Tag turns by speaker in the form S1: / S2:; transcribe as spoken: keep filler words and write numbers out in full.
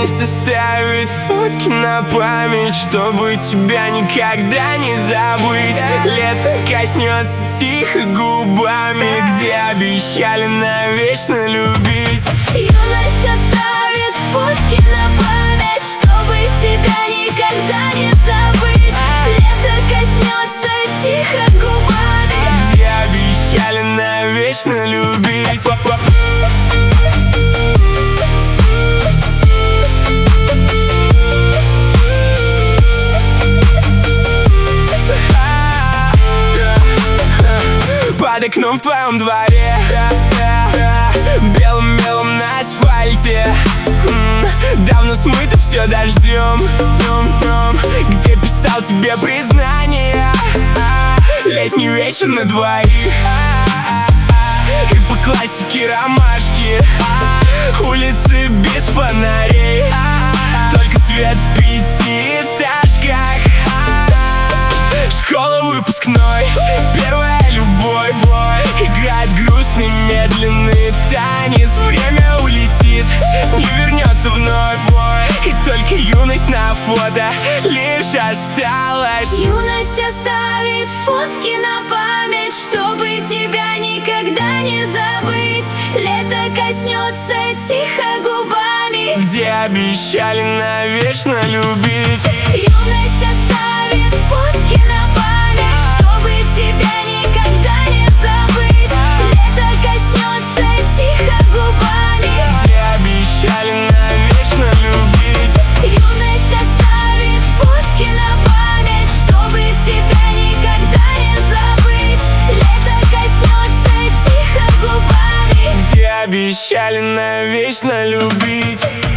S1: Юность оставит фотки на память, чтобы тебя никогда не забыть. Лето коснется тихо губами, где обещали навечно любить.
S2: Юность оставит фотки на память, чтобы тебя никогда не забыть. Лето коснется тихо губами,
S1: где обещали навечно любить. Под окном в твоем дворе, белым-белым на асфальте, давно смыто все дождем, где писал тебе признание. Летний вечер на двоих, и по классике ромашки. Улицы без фонарей, только свет в пятиэтажках. Школа выпускной, первая любовь. Играет грустный медленный танец. Время улетит, не вернется вновь, и только юность на фото лишь осталась.
S2: Юность оставит фотки на память, чтобы тебя никогда не забыть. Лето коснется тихо губами,
S1: где обещали навечно любить.
S2: Юность оставит фотки на память, чтобы тебя никогда не забыть. Лето коснется тихо губами,
S1: где обещали навечно любить.
S2: Юность оставит фотки на память, чтобы тебя никогда не забыть. Лето коснется тихо губами,
S1: где обещали навечно любить.